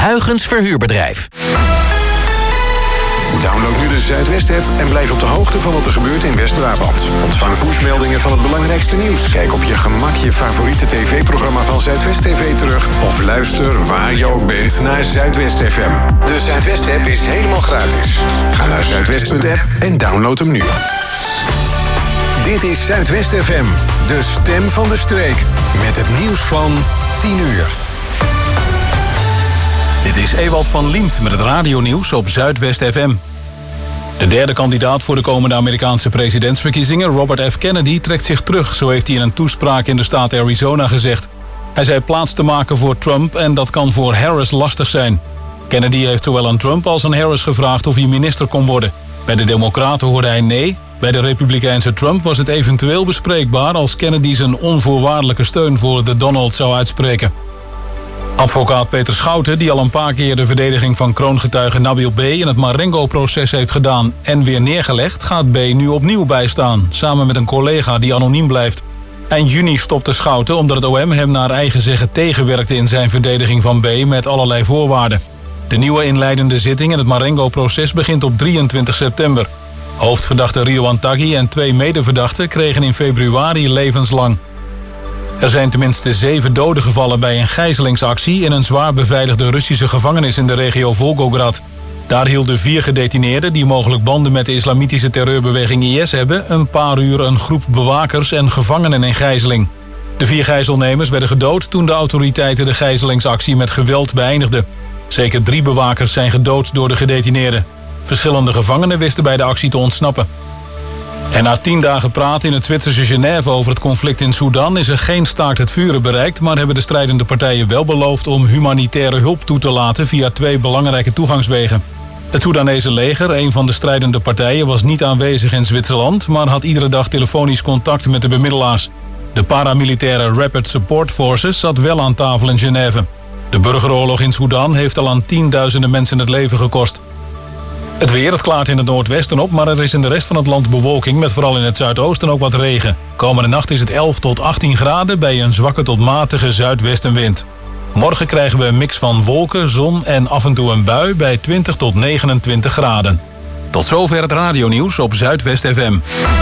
Huygens Verhuurbedrijf. Download nu de Zuidwest-app en blijf op de hoogte van wat er gebeurt in West-Brabant. Ontvang pushmeldingen van het belangrijkste nieuws. Kijk op je gemak je favoriete tv-programma van Zuidwest TV terug. Of luister waar je ook bent naar Zuidwest FM. De Zuidwest-app is helemaal gratis. Ga naar zuidwest.app en download hem nu. Dit is Zuidwest FM, de stem van de streek. Met het nieuws van 10 uur. Dit is Ewald van Liemt met het radionieuws op Zuidwest FM. De derde kandidaat voor de komende Amerikaanse presidentsverkiezingen, Robert F. Kennedy, trekt zich terug. Zo heeft hij in een toespraak in de staat Arizona gezegd. Hij zei plaats te maken voor Trump en dat kan voor Harris lastig zijn. Kennedy heeft zowel aan Trump als aan Harris gevraagd of hij minister kon worden. Bij de Democraten hoorde hij nee. Bij de Republikeinse Trump was het eventueel bespreekbaar als Kennedy zijn onvoorwaardelijke steun voor de Donald zou uitspreken. Advocaat Peter Schouten, die al een paar keer de verdediging van kroongetuige Nabil B. in het Marengo-proces heeft gedaan en weer neergelegd, gaat B. nu opnieuw bijstaan, samen met een collega die anoniem blijft. Eind juni stopte Schouten omdat het OM hem naar eigen zeggen tegenwerkte in zijn verdediging van B. met allerlei voorwaarden. De nieuwe inleidende zitting in het Marengo-proces begint op 23 september. Hoofdverdachte Ridwan Taghi en 2 medeverdachten kregen in februari levenslang. Er zijn tenminste 7 doden gevallen bij een gijzelingsactie in een zwaar beveiligde Russische gevangenis in de regio Volgograd. Daar hielden 4 gedetineerden die mogelijk banden met de islamitische terreurbeweging IS hebben een paar uur een groep bewakers en gevangenen in gijzeling. De 4 gijzelnemers werden gedood toen de autoriteiten de gijzelingsactie met geweld beëindigden. Zeker 3 bewakers zijn gedood door de gedetineerden. Verschillende gevangenen wisten bij de actie te ontsnappen. En na 10 dagen praten in het Zwitserse Genève over het conflict in Sudan is er geen staakt het vuren bereikt, maar hebben de strijdende partijen wel beloofd om humanitaire hulp toe te laten via 2 belangrijke toegangswegen. Het Soedanese leger, een van de strijdende partijen, was niet aanwezig in Zwitserland, maar had iedere dag telefonisch contact met de bemiddelaars. De paramilitaire Rapid Support Forces zat wel aan tafel in Genève. De burgeroorlog in Sudan heeft al aan tienduizenden mensen het leven gekost. Het weer, het klaart in het noordwesten op, maar er is in de rest van het land bewolking met vooral in het zuidoosten ook wat regen. Komende nacht is het 11 tot 18 graden bij een zwakke tot matige zuidwestenwind. Morgen krijgen we een mix van wolken, zon en af en toe een bui bij 20 tot 29 graden. Tot zover het radionieuws op Zuidwest FM.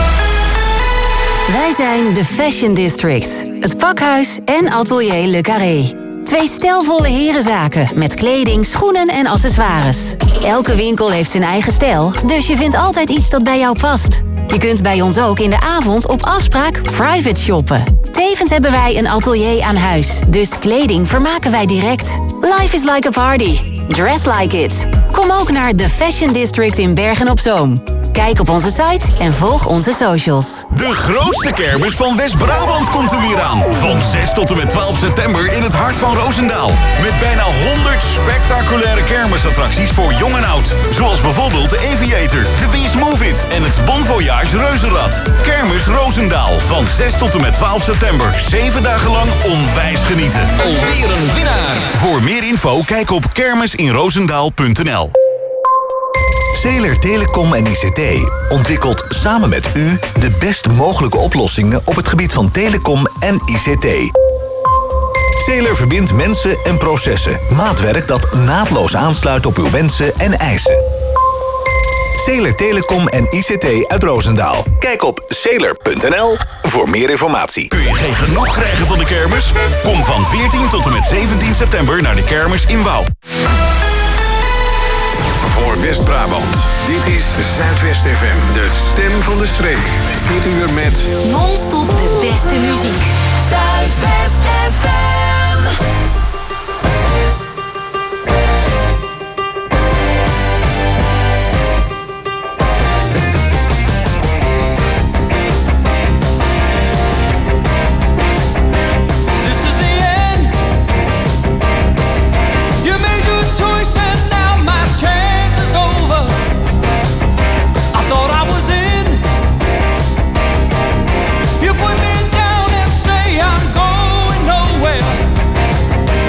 Wij zijn de Fashion District, het pakhuis en atelier Le Carré. 2 stijlvolle herenzaken met kleding, schoenen en accessoires. Elke winkel heeft zijn eigen stijl, dus je vindt altijd iets dat bij jou past. Je kunt bij ons ook in de avond op afspraak private shoppen. Tevens hebben wij een atelier aan huis, dus kleding vermaken wij direct. Life is like a party. Dress like it. Kom ook naar de Fashion District in Bergen-op-Zoom. Kijk op onze site en volg onze socials. De grootste kermis van West-Brabant komt er weer aan. Van 6 tot en met 12 september in het hart van Roosendaal. Met bijna 100 spectaculaire kermisattracties voor jong en oud. Zoals bijvoorbeeld de Aviator, de Beast Move It en het Bon Voyage Reuzenrad. Kermis Roosendaal van 6 tot en met 12 september. 7 dagen lang onwijs genieten. Alweer een winnaar. Voor meer info kijk op kermisinroosendaal.nl. Zeeler Telecom en ICT ontwikkelt samen met u de best mogelijke oplossingen op het gebied van telecom en ICT. Zeeler verbindt mensen en processen. Maatwerk dat naadloos aansluit op uw wensen en eisen. Zeeler Telecom en ICT uit Roosendaal. Kijk op zeeler.nl voor meer informatie. Kun je geen genoeg krijgen van de kermis? Kom van 14 tot en met 17 september naar de kermis in Wouw. Voor West-Brabant, dit is Zuidwest FM, de stem van de streek. Dit uur met Non-stop de beste muziek. Zuidwest FM. You put me down and say I'm going nowhere.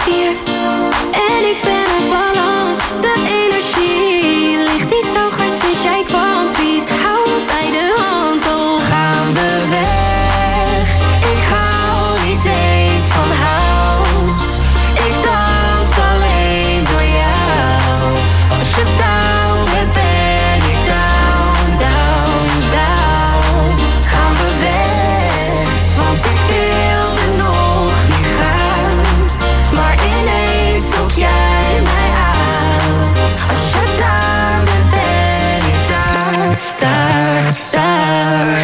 vier. En ik ben op balans. De energie ligt iets hoger sinds jij kwam. Please, hou me bij de hand. Oh, gaan we weg. Ik hou niet eens van house. Ik dans alleen door jou. Als je down bent, ben ik down, down, down. Gaan we weg, want ik wilde nog niet gaan. Maar ineens trok jij mij aan. Als je daar bent, ben ik daar, daar, daar.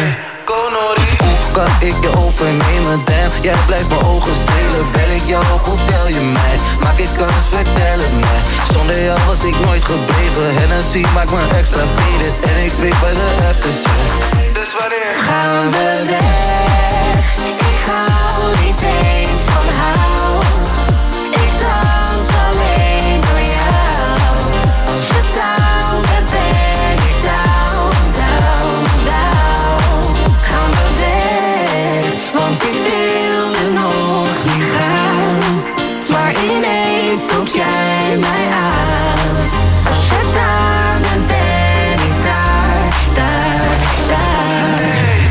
Kan ik je overnemen, damn. Jij blijft mijn ogen strelen. Bel ik jou op of bel je mij? Maak ik kans, vertel het mij. Zonder jou was ik nooit gebleven. Hennessy maakt me extra faded. En ik weet bij de aftershave. Dus wanneer gaan we weg? Ik hou niet eens van house. Ik dans alleen door jou. Als je down bent, ben ik down, down, down. Gaan we weg, want ik wilde nog niet gaan. Maar ineens trok jij mij aan. Als je daar bent, ben ik daar, daar, daar.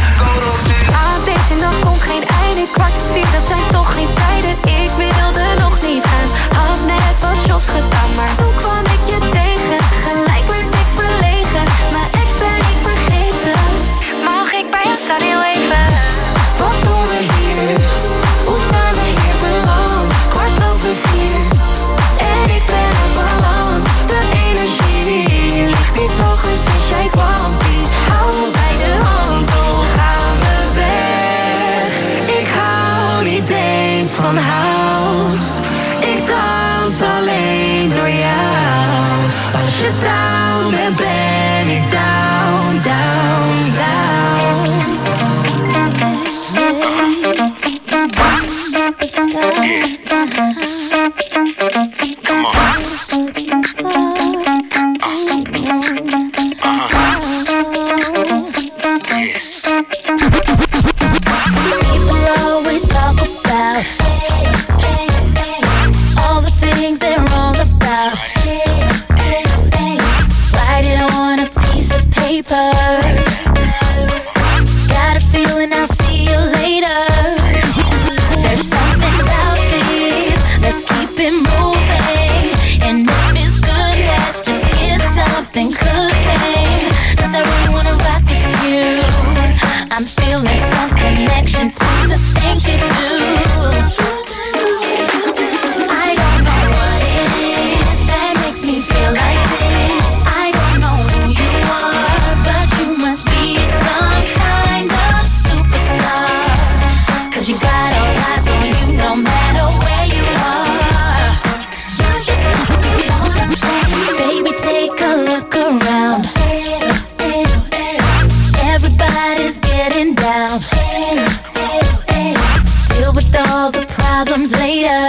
Aan deze nacht komt geen einde. 3:15, dat zijn toch geen tijden. Ik wilde nog niet gaan. Had net wat shots gedaan, maar toen kwam ik je tegen. Gelijk werd ik verlegen. Mijn ex ben ik vergeten. Mag ik bij jou staan heel even? Wat doen we hier? Hoe zijn we hier beland? 3:15. En ik ben op balans. De energie ligt iets hoger sinds jij kwam. Please, hou me bij de hand. Oh, gaan we weg. Ik hou niet eens van house. Ik dans alleen door jou. Als je down bent, ben ik down, down, down. Come on. People always talk about all the things they're wrong about. Write it on a piece of paper. Got a feeling I'll see you later. There's something about this. Let's keep it moving. And if it's good, let's just get something cooking. 'Cause I really wanna rock with you. I'm feeling some connection to the things you do. I don't know what it is that makes me feel like this. I don't know who you are, but you must be some kind of superstar. 'Cause you got all eyes on you no matter where you are. You just make me wanna play. Baby, take a look around. Everybody's getting down. Deal with all the problems later.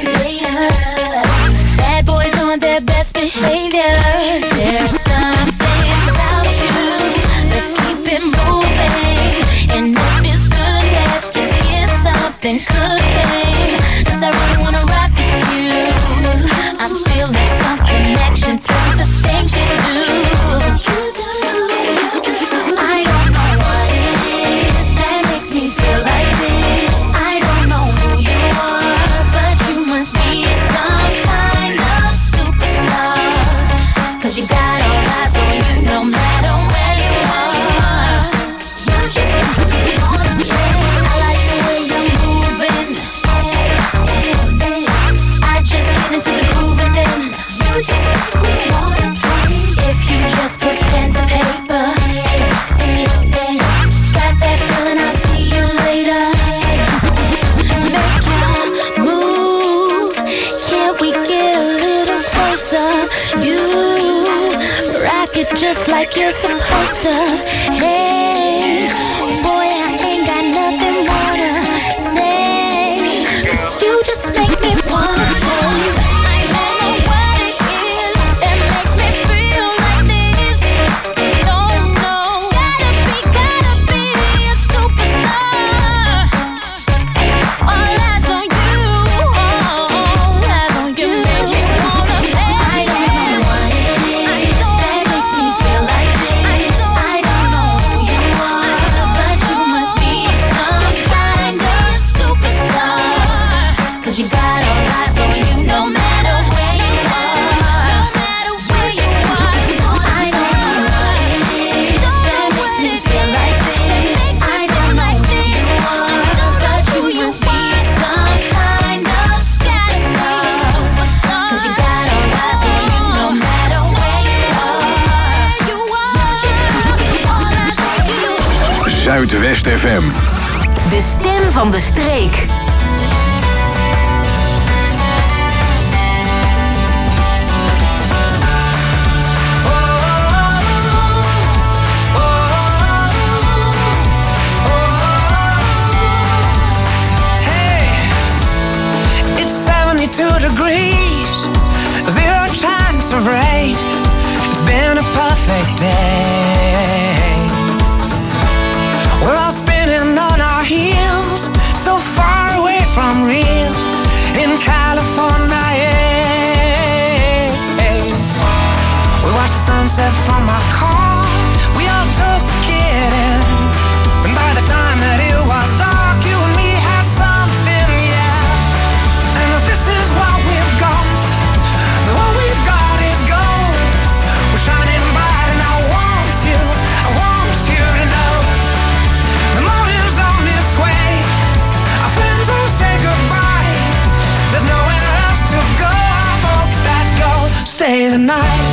Bad boys on their best behavior. There's something about you. Let's keep it moving. And if it's good, let's just get something cooking. 'Cause I really wanna rock with you. I'm feeling some connection to the things you do. I don't know what it is that makes me feel like this. I don't know who you are, but you must be some kind of superstar. 'Cause you got all eyes on you no matter where you are. You just make me wanna play. I like the way you're moving. I just get into the groove and then you just make me wanna play. If you just put pen to paper. Got that feeling, I'll see you later. Make your move. Can't we get a little closer? You rock it just like you're supposed to. Hey, boy, I ain't got nothing more to say. 'Cause you just make me wanna play. I don't know what it is that makes me feel like this. Don't know. Gotta be a superstar. All eyes on you. Oh, Zuidwest FM. De stem van de streek. Hey, it's 72 degrees, 0 chance of rain. It's been a perfect day. We're all spinning on our heels, so far away from real in California. Yeah. We watched the sunset from our car, we all took it in, and by the time that it was dark, you and me had something, yeah. And if this is what we've got, then what we've got is gold. We're shining bright and I want you to know the motive's on its way. Our friends will say goodbye, there's nowhere else to go. I hope that you'll stay the night.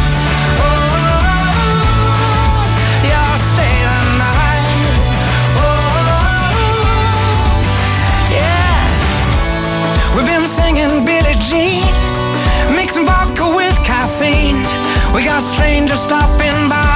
We've been singing Billie Jean, mixing vodka with caffeine. We got strangers stopping by,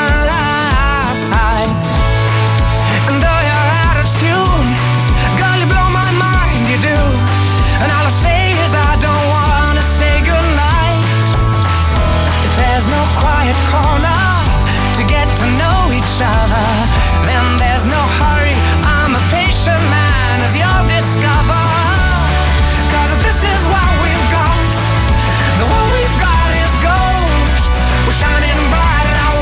and though you're out of tune, girl, you blow my mind, you do. And all I say is I don't wanna say goodnight. If there's no quiet corner to get to know each other, then there's no hurry. I'm a patient man, as you'll discover. This is what we've got. The what we've got is gold. We're shining bright and I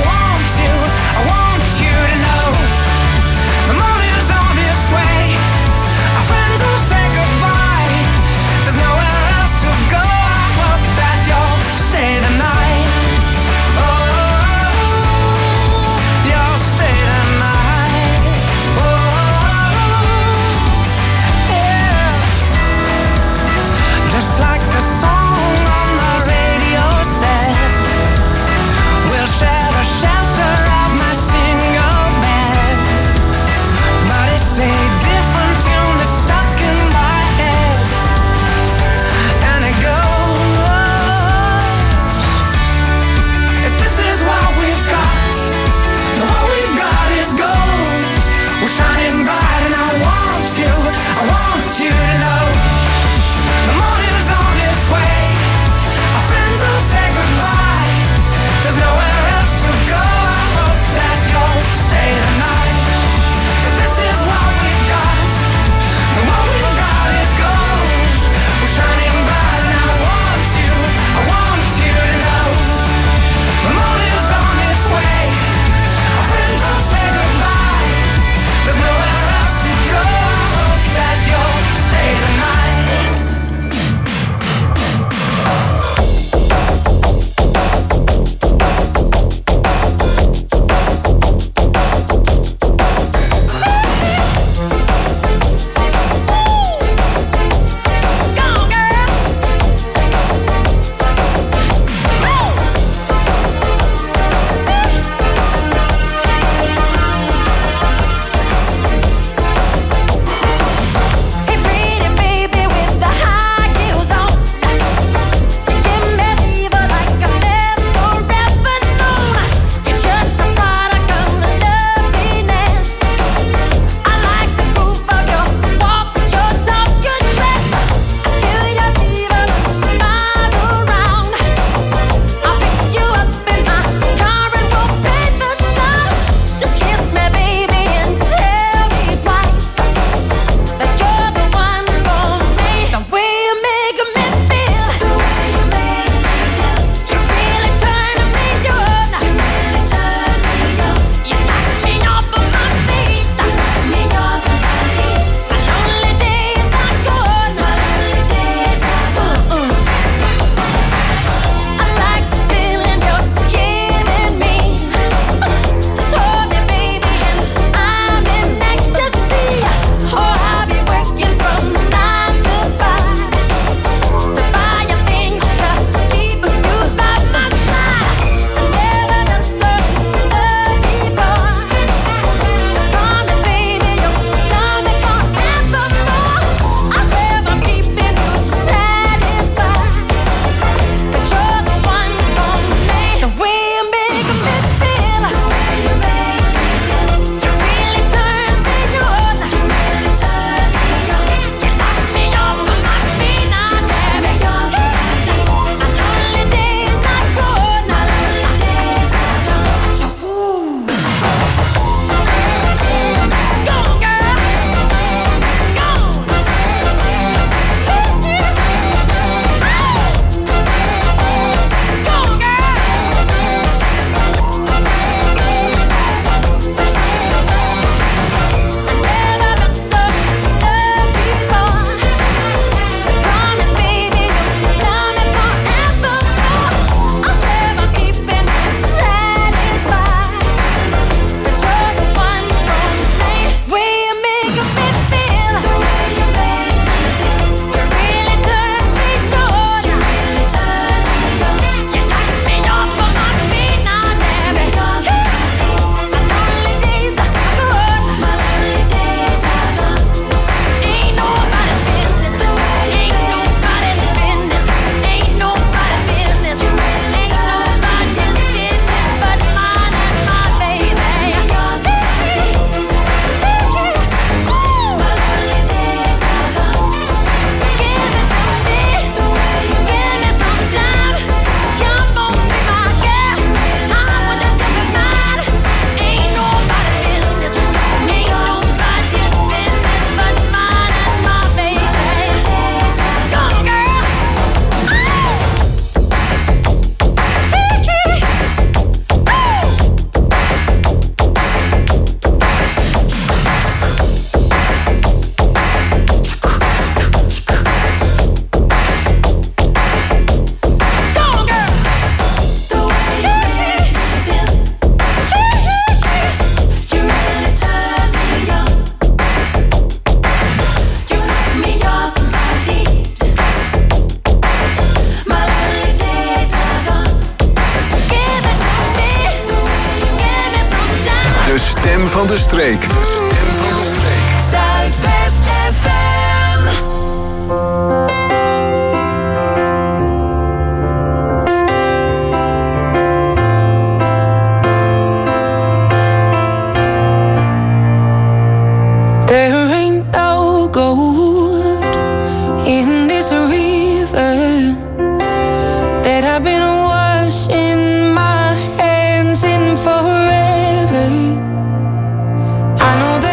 van de streek. Zuidwest FM. There ain't no gold in this river that I've been washing my hands in forever. I know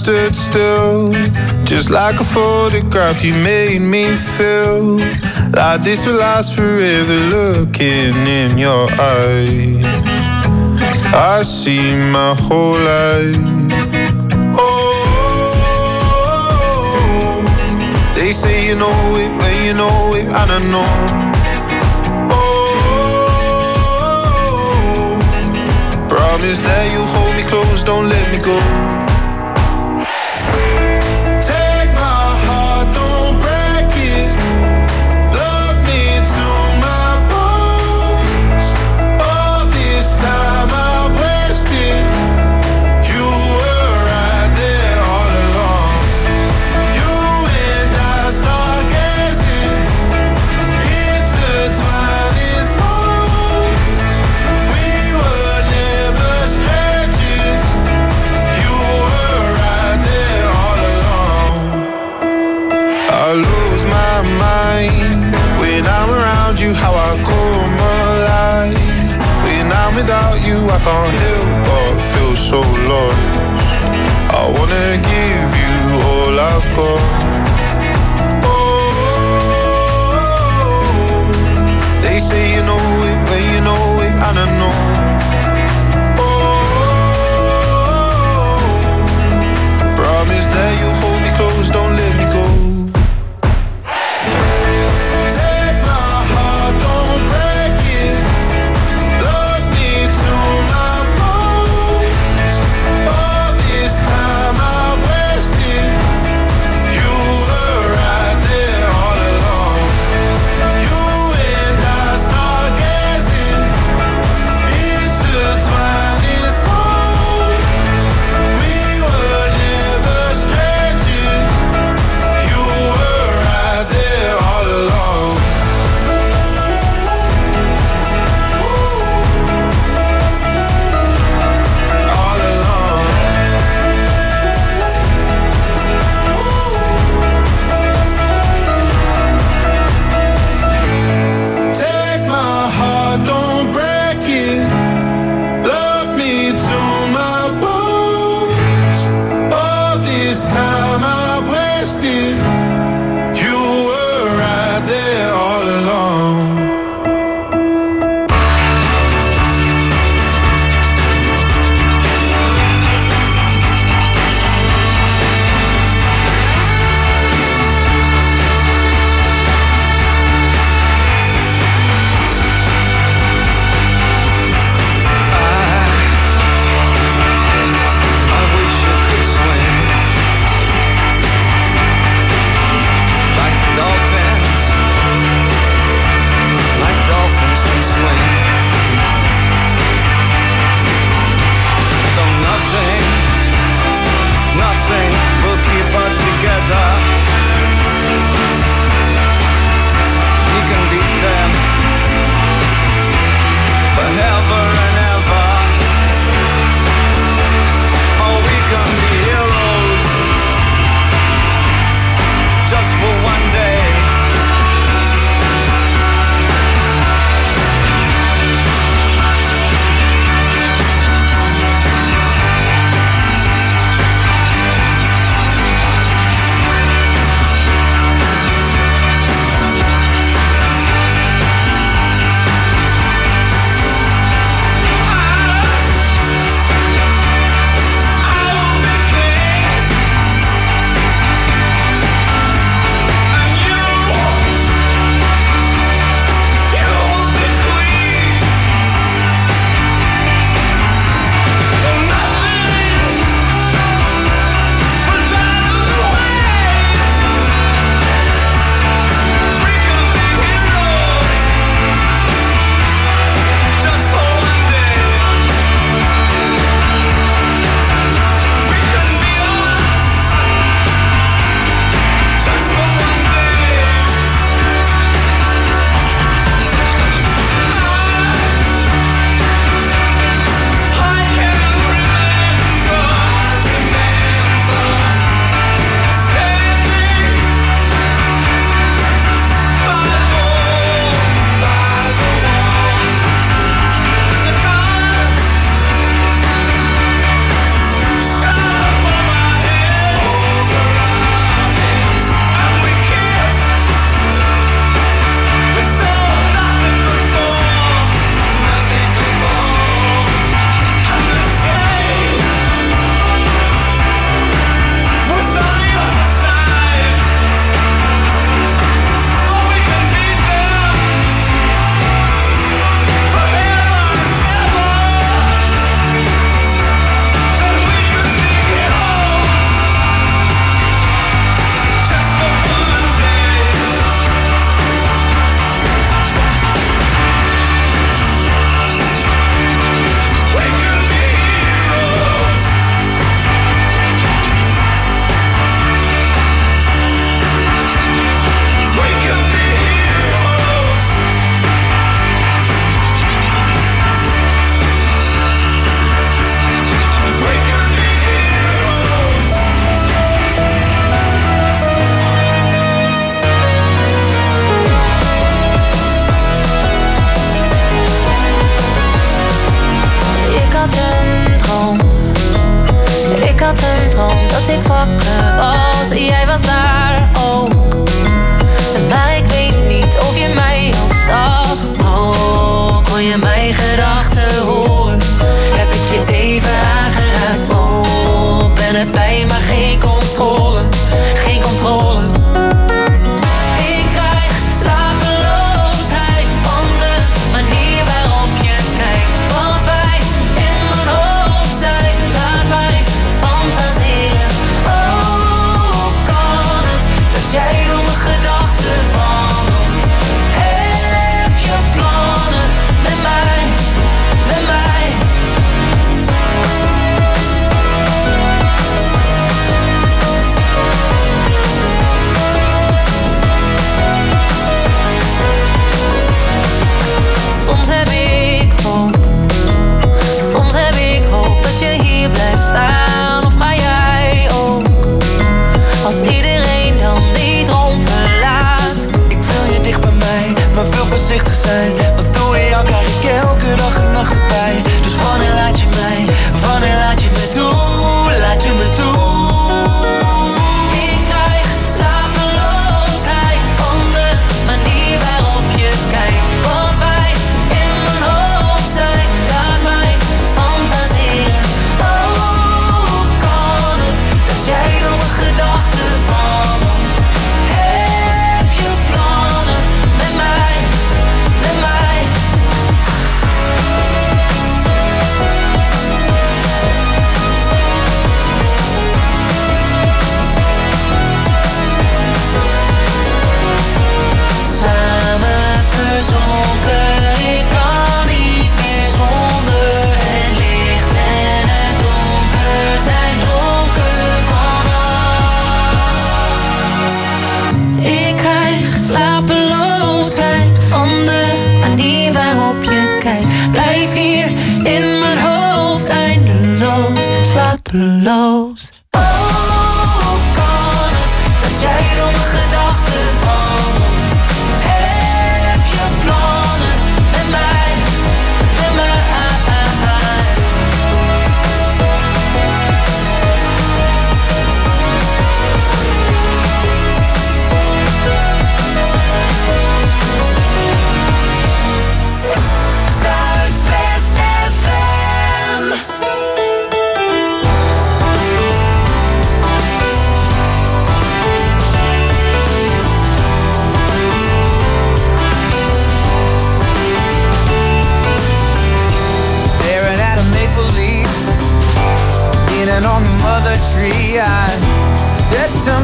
stood still, just like a photograph. You made me feel like this will last forever. Looking in your eyes, I see my whole life. Oh, they say you know it when you know it, and I know. Oh, promise that you hold me close, don't let me go. How I come alive when I'm without you, I can't help but feel so lost. I wanna give you all I've got. Oh, they say you know it when you know it, and I know. Oh, promise that you hold me close, don't let me go.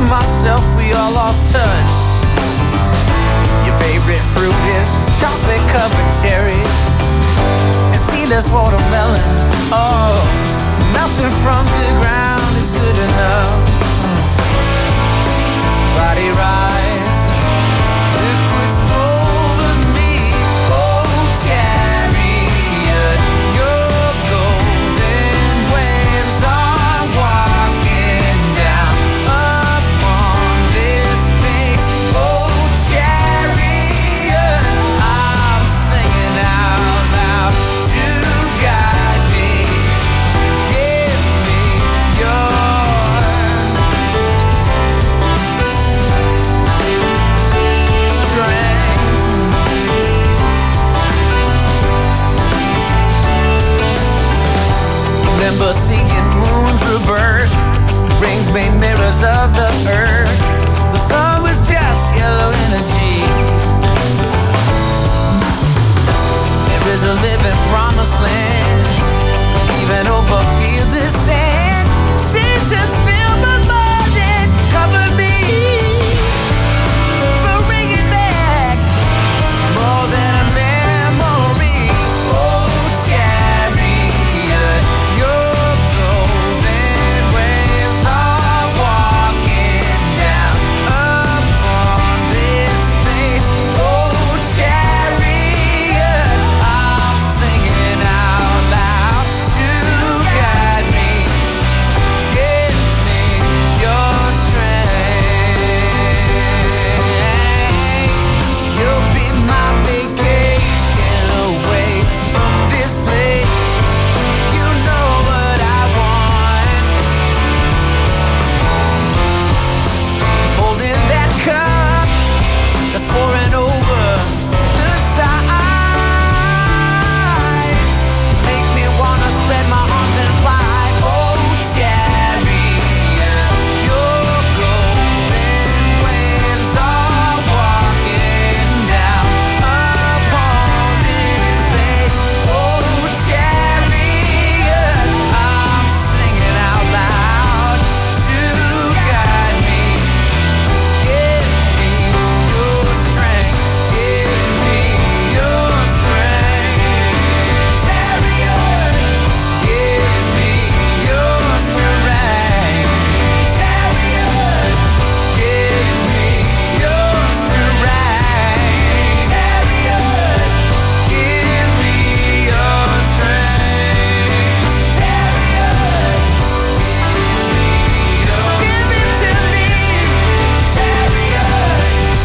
myself, we all lost touch. Your favorite fruit is chocolate covered cherry and seedless watermelon. Oh, nothing from the ground is good enough. Body rise, liquids over me. Oh, chariot, your golden waves are walking down upon this space. Oh, chariot, I'm singing out loud to guide me. Give me your remember seeing moons rebirth, rings made mirrors of the earth. The sun was just yellow energy. There is a living promised land, even over fields of sand. Seas just fill my mind and cover me. But bring it back, more than a memory. Oh, chariot, your golden waves are walking down upon this space. Oh, chariot, I'm singing out loud to guide me. Give me your strength. You'll be my vacation away from this place. You know what I want. Holding that cup that's pouring over the sides. Make me wanna spread my arms and fly. Oh, chariot, your golden waves are walking down upon this space. Oh, chariot, I'm singing out loud to guide me. Give me your strength. Give me your strength. Chariot, give me your strength. Chariot, give me your strength. Chariot, give me your strength. Chariot, give it to me. Chariot,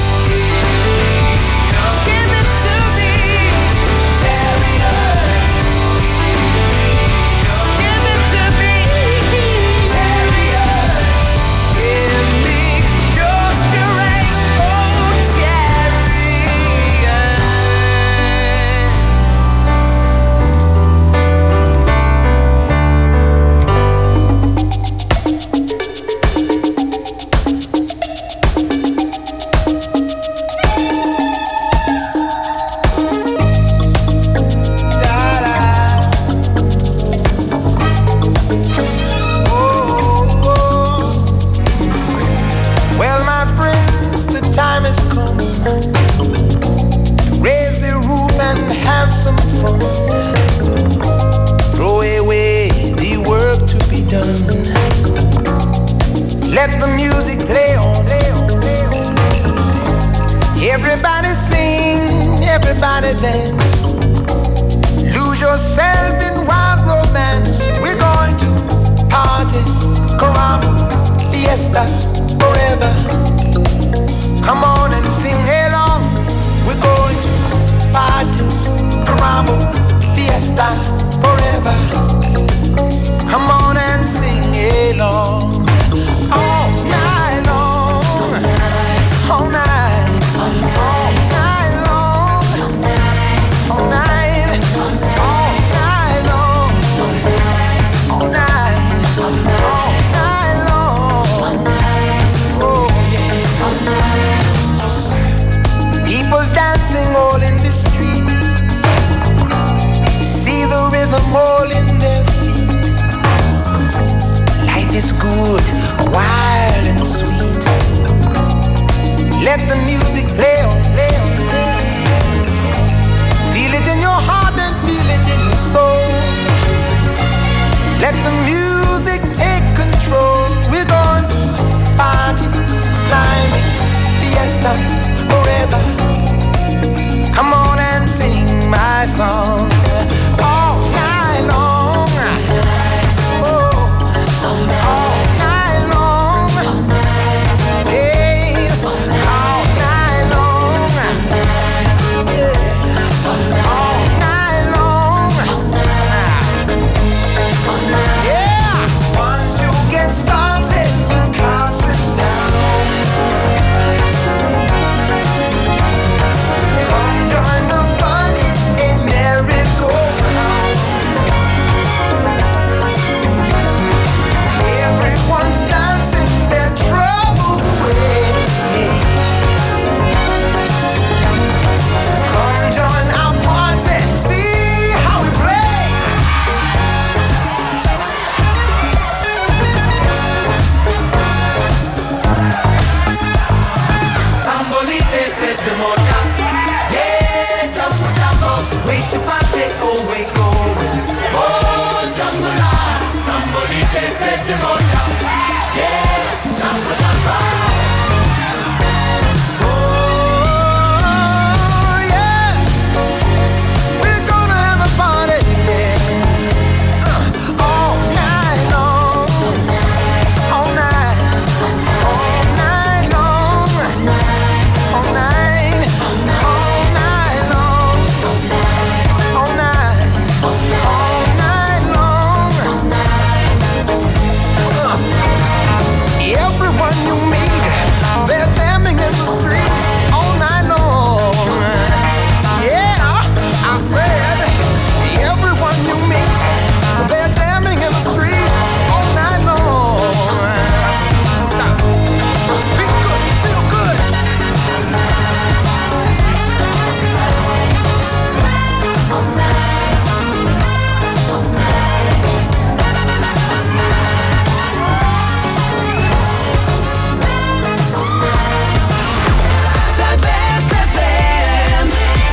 give it to me. Chariot, give it to me. Chariot, give me your strength. Oh, chariot. Well, my friends, the time has come. Raise the roof and have some fun. Throw away the work to be done. Let the music play on. Everybody sing, everybody dance. Lose yourself in wild romance. We're going to party, caramba, fiesta, forever. Come on and sing along. We're going to party, caramba, fiesta, forever. Come on and sing along. All night long, all night, all night long, all night, all night long, all night, all night long. Let the music play on, play on. Feel it in your heart and feel it in your soul. Let the music take control. We're going to party, climbing, fiesta, forever. Come on and sing my song all night long. Oh, all night long. Yes, all night long. Yeah, all night long. Yeah, once you get started, you can't sit down. Come join the fun, it's a merry-go-round. Everyone's dancing their troubles away. Come join our party, see how we play. Sambolite set the moja. Yeah, jumbo jumbo. Wait to party, oh wait going. Oh, jumbo la. Sambolite set the moja. Yeah, jumbo jumbo. Oh yeah, we're gonna have a party, yeah. All night long, all night, all night long, all night, all night long, all night, all night long. Everyone you meet, they're jamming in the street all night long. Yeah, I said, everyone you meet, they're jamming in the street all night long. Feel good, feel good. Zuidwest FM.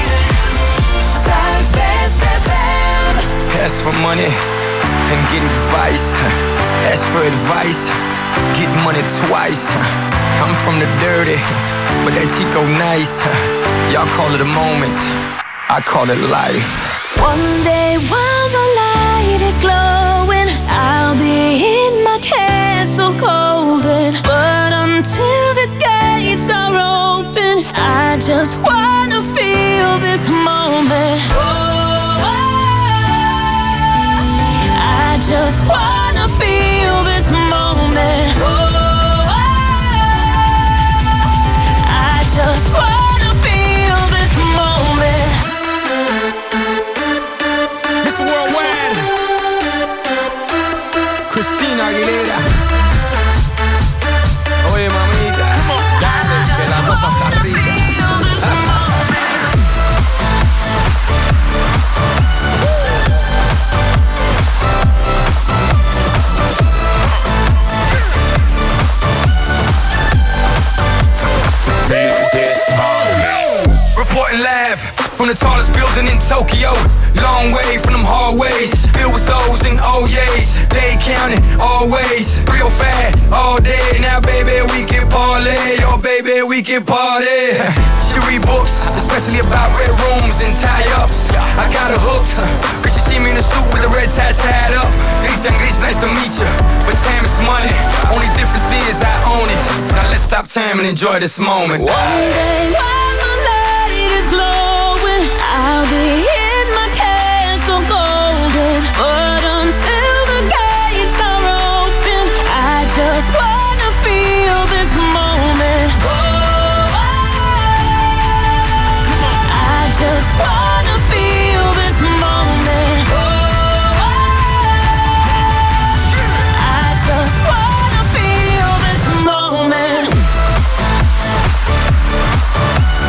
Zuidwest FM. Ask for money and get advice. Ask for advice, get money twice. I'm from the dirty, but that Chico nice. Y'all call it a moment, I call it life. One day while the light is glowing, I'll be in my castle golden. But until the gates are open, I just wanna feel this moment. I just wanna feel this moment. I just wanna feel this moment. Miss Worldwide, Christina Aguilera. Oye mamita, dale que la cosa está rica. Reporting live from the tallest building in Tokyo. Long way from them hallways, filled with O's and O's. They counting always, real fat all day. Now baby we can parlay, oh baby we can party. She read books, especially about red rooms and tie-ups. I got her hooked, cause she see me in a suit with the red tie tied up. Rita and Gris, nice to meet you, but time is money. Only difference is I own it. Now let's stop time and enjoy this moment. One day while the light is glowing, I'll be in my castle golden. But until the gates are open, I just wanna feel this moment. I just wanna feel this moment. I just wanna feel this moment.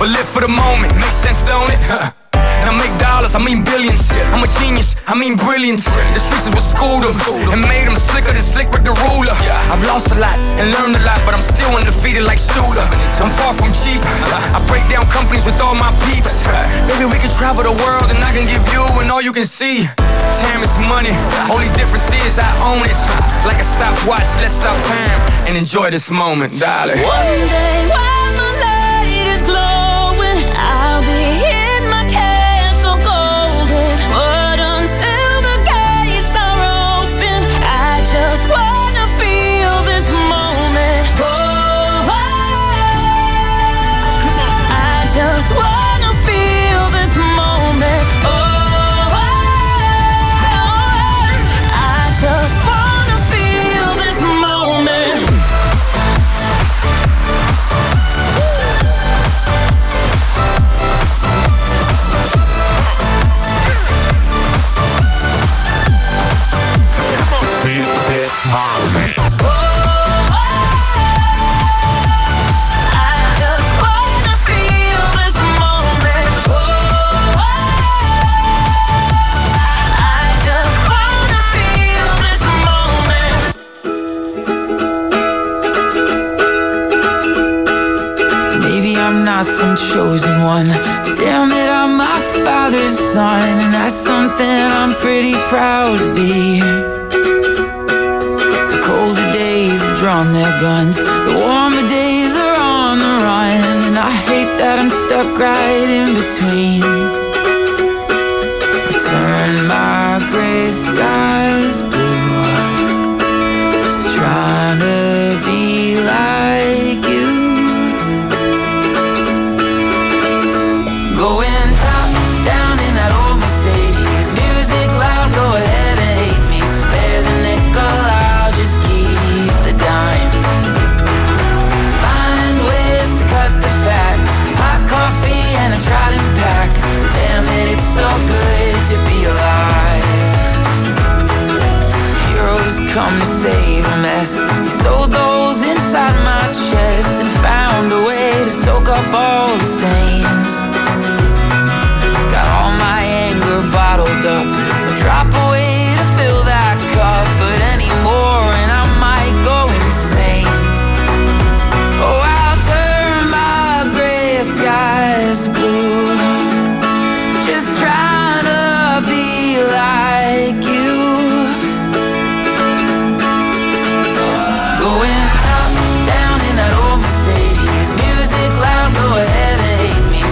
live for the moment, makes sense, don't it? And I make dollars, I mean billions. I'm a genius, I mean brilliance. The streets is what schooled them and made them slicker than Slick Rick the Ruler. I've lost a lot and learned a lot, but I'm still undefeated like Shooter. I'm far from cheap, I break down companies with all my peeps. Maybe we can travel the world and I can give you and all you can see. Time is money, only difference is I own it. Like a stopwatch, let's stop time and enjoy this moment, darling. One day while the light is glowing, I'll be in my castle golden. But until the gates are open, I just wanna feel this moment. Oh, I just wanna feel this moment. Oh, I just wanna feel this moment. Some chosen one, but damn it, I'm my father's son, and that's something I'm pretty proud to be. The colder days have drawn their guns, the warmer days are on the run, and I hate that I'm stuck right in between. I turn my gray skies blue, just trying to be like you. Going top down in that old Mercedes, music loud, go ahead and hate me. Spare the nickel, I'll just keep the dime. Find ways to cut the fat, hot coffee and a trident pack. Damn it, it's so good to be alive. Heroes come to save a mess. He sold those inside my chest and found a way to soak up all the stains. Got all my anger bottled up, a drop away to fill that cup, but anymore and I might go insane. Oh, I'll turn my gray skies blue, just trying to be like you. Going top down in that old Mercedes, music loud, go ahead and hate me.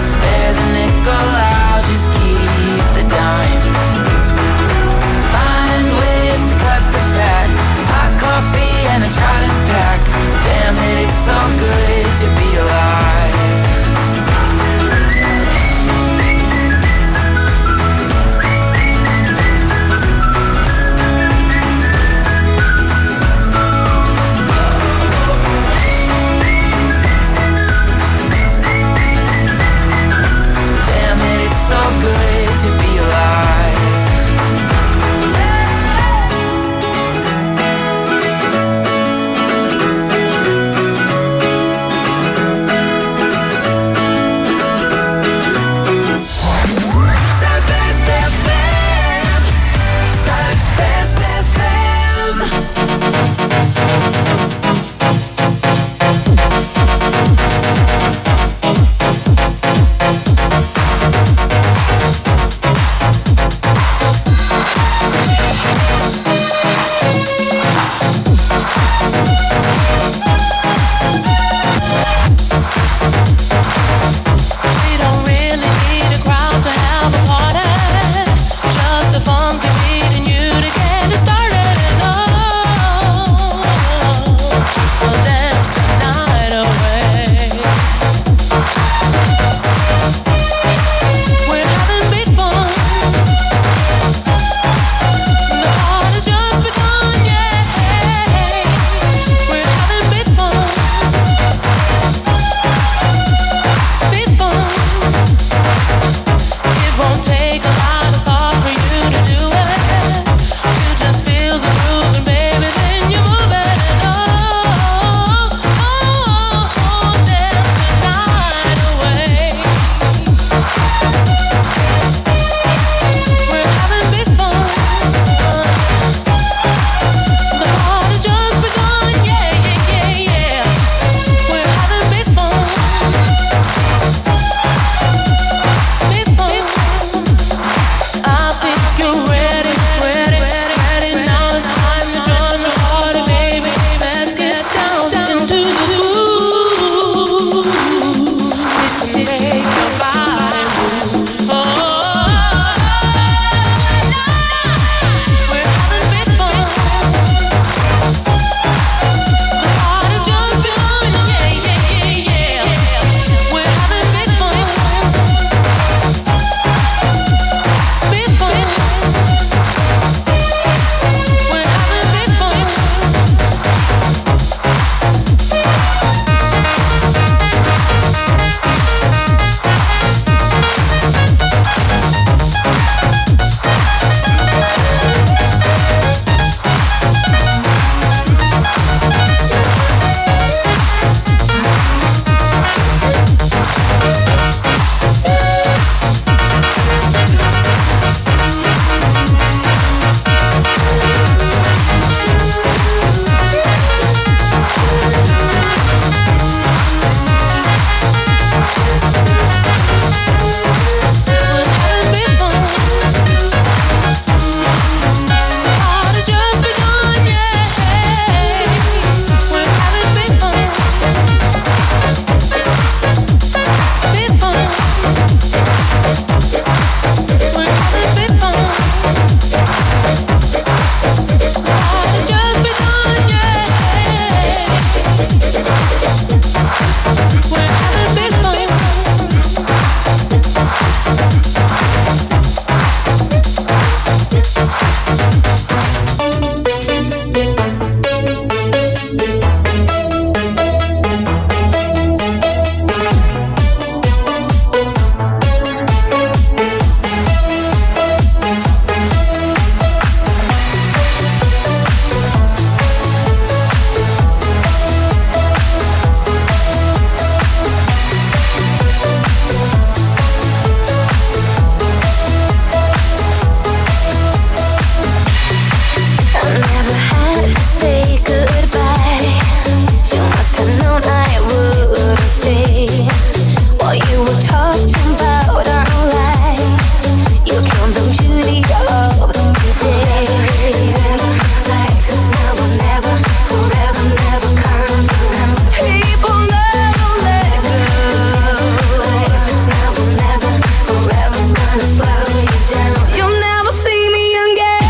talking about our life. You come from Judy up today. Life is now or never, forever never comes around. People never let go. Life is now or never, forever's gonna slow you down. You'll never see me again.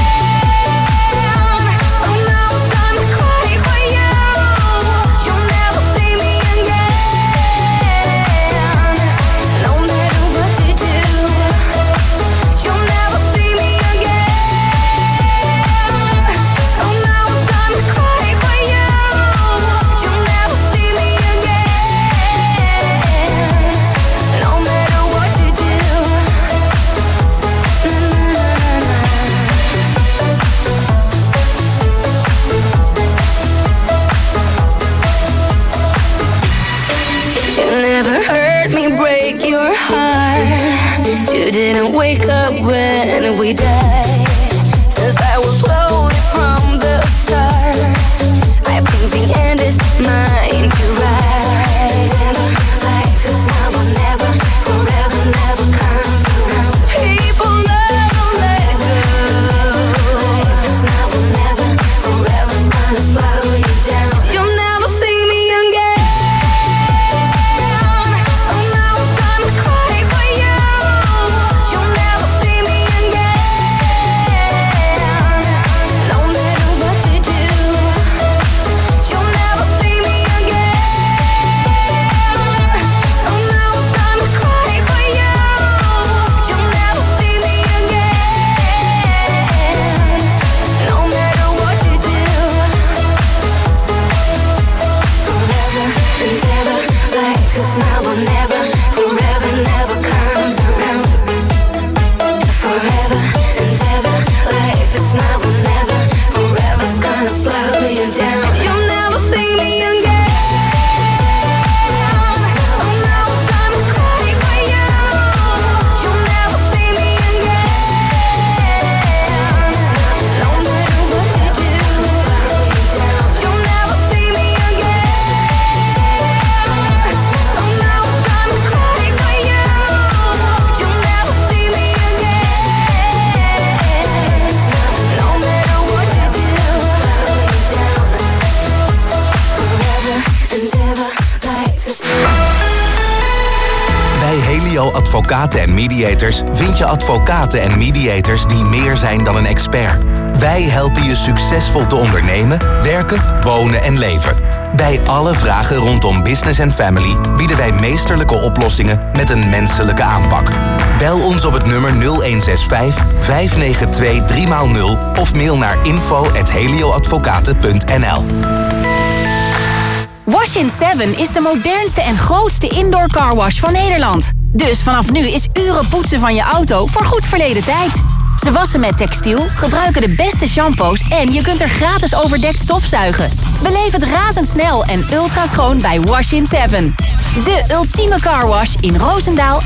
So now I'm gonna cry for you. You'll never see me again. No matter what you do, you'll never see me again. So now I'm gonna cry for you. You'll never see me again. No matter what you do. You never heard me break your heart. You didn't wake up when we died. Since I was loaded from the start, I think the end is mine to ride. Life is now or never, forever never comes around. People never let go. Life is now or never, forever's gonna slow you down. You'll never see me again. So now I'm gonna cry for you. You'll never see me again. No matter what you do, you'll never see me again. So now I'm gonna cry for you. You'll never see me again. No matter what you do. Forever and ever, life is now or never, forever never comes around. Forever and ever, life is now or never, forever's gonna slow you down. You'll never see me again. So now I'm gonna cry for you. You'll never see me again. No matter what you do, you'll never see me again. So now I'm gonna cry for you. You'll never see me again. No matter what you do, forever and ever, life is. Bij Helio Advocaten en Mediators vind je advocaten en mediators die meer zijn dan een expert. Wij helpen je succesvol te ondernemen, werken, wonen en leven. Bij alle vragen rondom business en family bieden wij meesterlijke oplossingen met een menselijke aanpak. Bel ons op het nummer 0165 592 3x0 of mail naar info@helioadvocaten.nl. Wash-in 7 is de modernste en grootste indoor carwash van Nederland. Dus vanaf nu is uren poetsen van je auto voor goed verleden tijd. Ze wassen met textiel, gebruiken de beste shampoos en je kunt er gratis overdekt stofzuigen. Beleef het razendsnel en ultra schoon bij Wash-in 7. De ultieme carwash in Roosendaal